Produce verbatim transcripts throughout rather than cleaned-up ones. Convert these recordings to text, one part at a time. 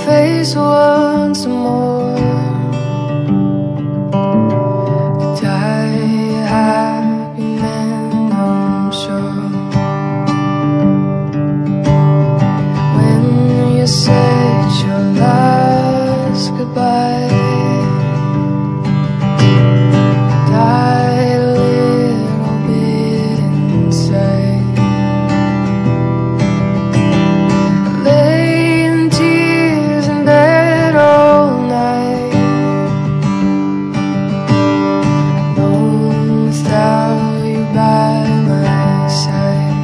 face once more. Could die a happy man, I'm sure. When you said your last goodbye, died a little bit inside. Lay in tears in bed all night, alone without you by my side.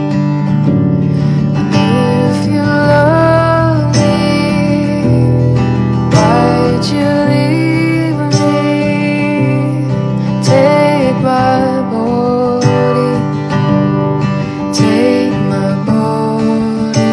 And if you love me, why'd you leave me? Take my body, take my body.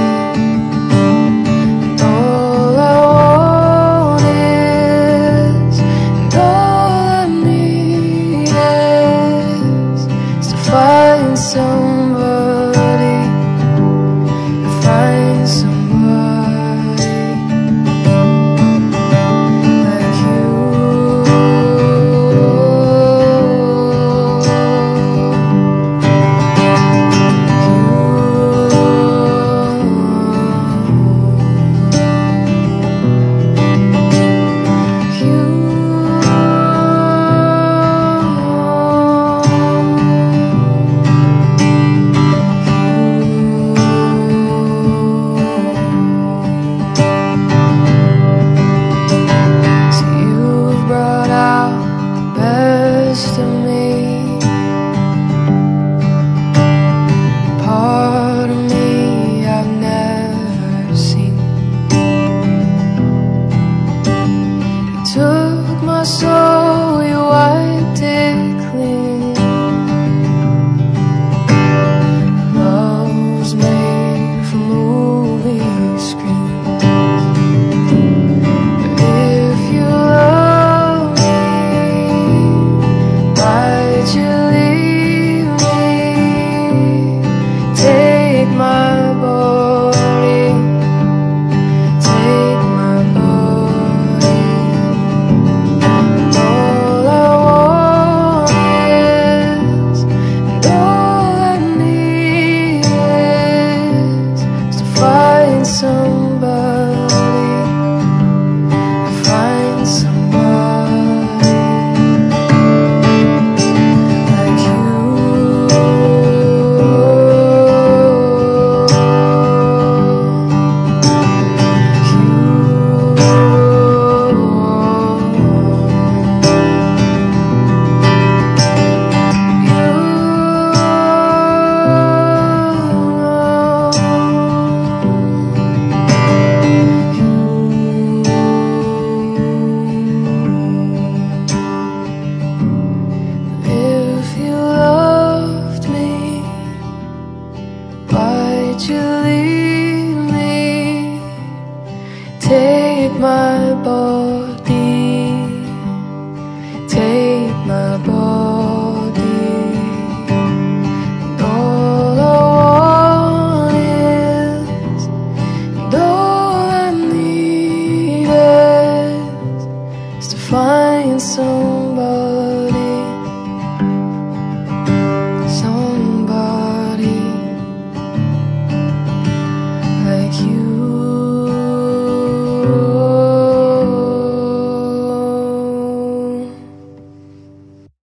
And all I want is, and all I need is, is to find somebody, to find somebody like you. So you've brought out the best of me, part of me I've never seen. You took my soul, you wiped it clean. Love was made for movie screens. But if you love me, why'd you leave me? Take my body, take my body. And all I want is, and all I need is, is to find somebody, to find somebody like you. If you loved me, why'd you leave me? Take my body, take my body. And all I want is, and all I need is, is to find someone,